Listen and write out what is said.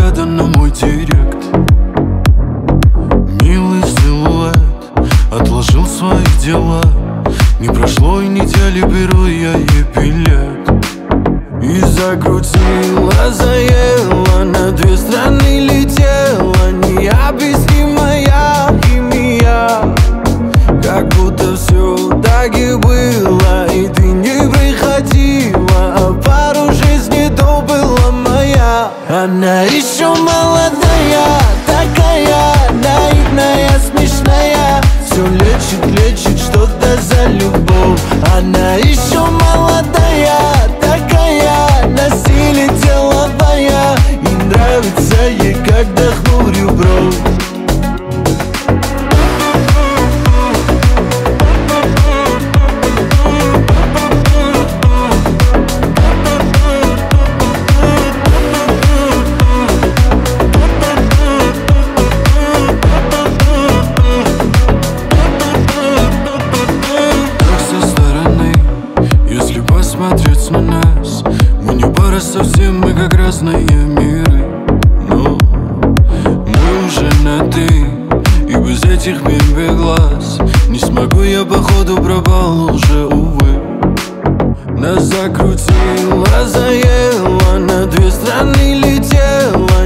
взгляда на мой директ. Милый силуэт отложил свои дела. Не прошло и недели, беру я ей билет. И закрутила, заела, на 2 страны летела. Необъяснимая химия, как будто все так и было. И ты не приходила, а пару жизней то была моя. Она еще молодая, такая наивная, смешная. Все лечит что-то за любовь. Она еще молодая, такая на силе деловая. И нравится ей, когда хмурю бровь. Смотреть на нас, мы не пара совсем, мы как разные миры. Но мы уже на ты, и без этих мимби глаз не смогу я, походу пропал уже, увы. Нас закрутила, заела, на 2 страны летела.